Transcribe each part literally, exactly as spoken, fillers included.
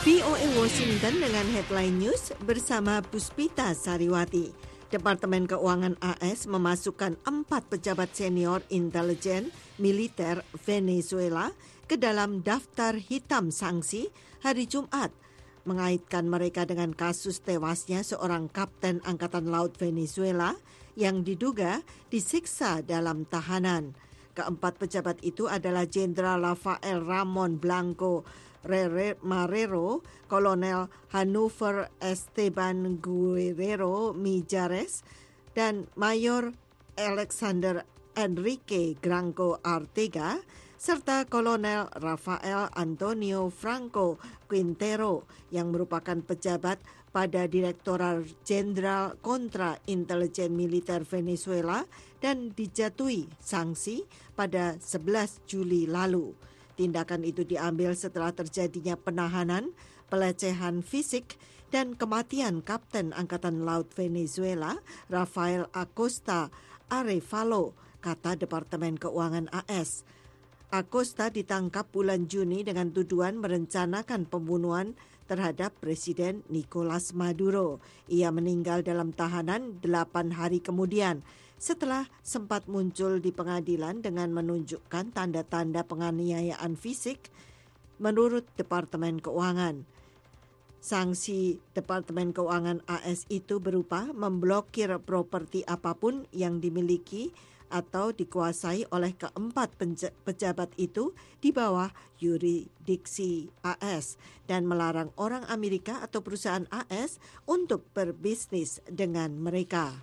V O A Washington dengan headline news bersama Puspita Sariwati. Departemen Keuangan A S memasukkan empat pejabat senior intelijen militer Venezuela ke dalam daftar hitam sanksi hari Jumat, mengaitkan mereka dengan kasus tewasnya seorang kapten Angkatan Laut Venezuela yang diduga disiksa dalam tahanan. Keempat pejabat itu adalah Jenderal Rafael Ramon Blanco Marrero, Kolonel Hannover Esteban Guerrero Mijares, dan Mayor Alexander Enrique Granco Artega, serta Kolonel Rafael Antonio Franco Quintero yang merupakan pejabat pada Direktorat Jenderal Kontra Intelijen Militer Venezuela dan dijatuhi sanksi pada sebelas Juli lalu. Tindakan itu diambil setelah terjadinya penahanan, pelecehan fisik, dan kematian Kapten Angkatan Laut Venezuela, Rafael Acosta Arevalo, kata Departemen Keuangan A S. Acosta ditangkap bulan Juni dengan tuduhan merencanakan pembunuhan terhadap Presiden Nicolas Maduro. Ia meninggal dalam tahanan delapan hari kemudian setelah sempat muncul di pengadilan dengan menunjukkan tanda-tanda penganiayaan fisik menurut Departemen Keuangan. Sanksi Departemen Keuangan A S itu berupa memblokir properti apapun yang dimiliki atau dikuasai oleh keempat pejabat itu di bawah yurisdiksi A S dan melarang orang Amerika atau perusahaan A S untuk berbisnis dengan mereka.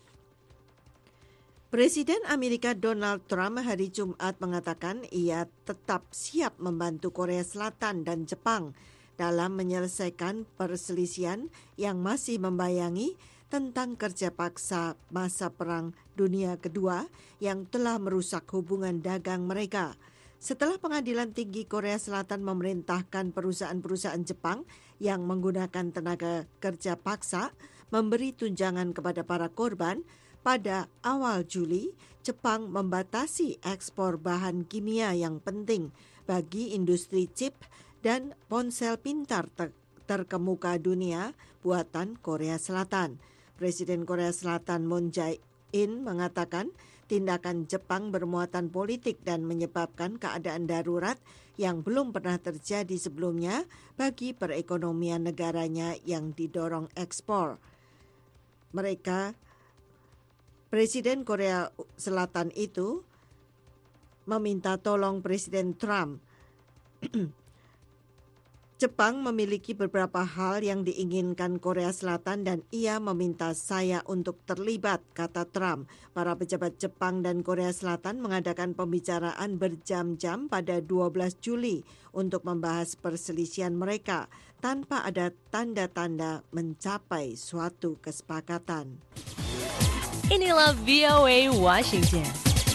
Presiden Amerika Donald Trump hari Jumat mengatakan ia tetap siap membantu Korea Selatan dan Jepang dalam menyelesaikan perselisihan yang masih membayangi tentang kerja paksa masa Perang Dunia Kedua yang telah merusak hubungan dagang mereka. Setelah Pengadilan Tinggi Korea Selatan memerintahkan perusahaan-perusahaan Jepang yang menggunakan tenaga kerja paksa memberi tunjangan kepada para korban, pada awal Juli, Jepang membatasi ekspor bahan kimia yang penting bagi industri chip dan ponsel pintar ter- terkemuka dunia buatan Korea Selatan. Presiden Korea Selatan Moon Jae-in mengatakan tindakan Jepang bermuatan politik dan menyebabkan keadaan darurat yang belum pernah terjadi sebelumnya bagi perekonomian negaranya yang didorong ekspor. Mereka Presiden Korea Selatan itu meminta tolong Presiden Trump. Jepang memiliki beberapa hal yang diinginkan Korea Selatan dan ia meminta saya untuk terlibat, kata Trump. Para pejabat Jepang dan Korea Selatan mengadakan pembicaraan berjam-jam pada dua belas Juli untuk membahas perselisihan mereka tanpa ada tanda-tanda mencapai suatu kesepakatan. Inilah V O A Washington.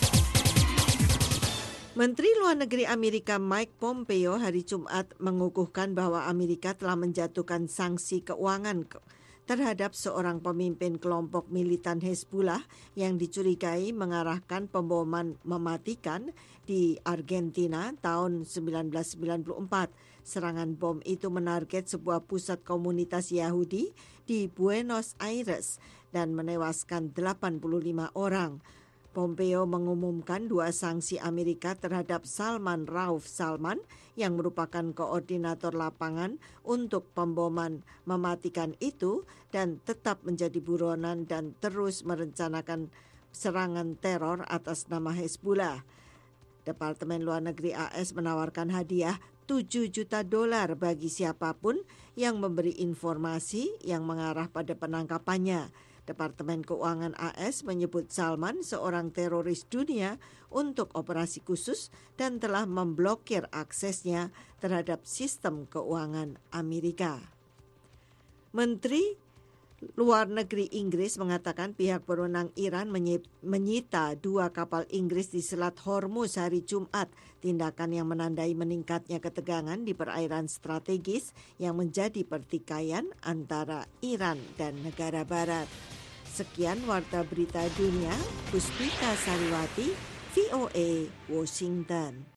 Menteri Luar Negeri Amerika Mike Pompeo hari Jumat mengukuhkan bahwa Amerika telah menjatuhkan sanksi keuangan terhadap seorang pemimpin kelompok militan Hezbollah yang dicurigai mengarahkan pemboman mematikan di Argentina tahun seribu sembilan ratus sembilan puluh empat. Serangan bom itu menarget sebuah pusat komunitas Yahudi di Buenos Aires dan menewaskan delapan puluh lima orang. Pompeo mengumumkan dua sanksi Amerika terhadap Salman Rauf Salman yang merupakan koordinator lapangan untuk pemboman mematikan itu dan tetap menjadi buronan dan terus merencanakan serangan teror atas nama Hezbollah. Departemen Luar Negeri A S menawarkan hadiah tujuh juta dolar bagi siapapun yang memberi informasi yang mengarah pada penangkapannya. Departemen Keuangan A S menyebut Salman seorang teroris dunia untuk operasi khusus dan telah memblokir aksesnya terhadap sistem keuangan Amerika. Menteri Luar Negeri Inggris mengatakan pihak berwenang Iran menyita dua kapal Inggris di Selat Hormuz hari Jumat, tindakan yang menandai meningkatnya ketegangan di perairan strategis yang menjadi pertikaian antara Iran dan negara barat. Sekian Warta Berita Dunia, Puspita Sariwati, V O A, Washington.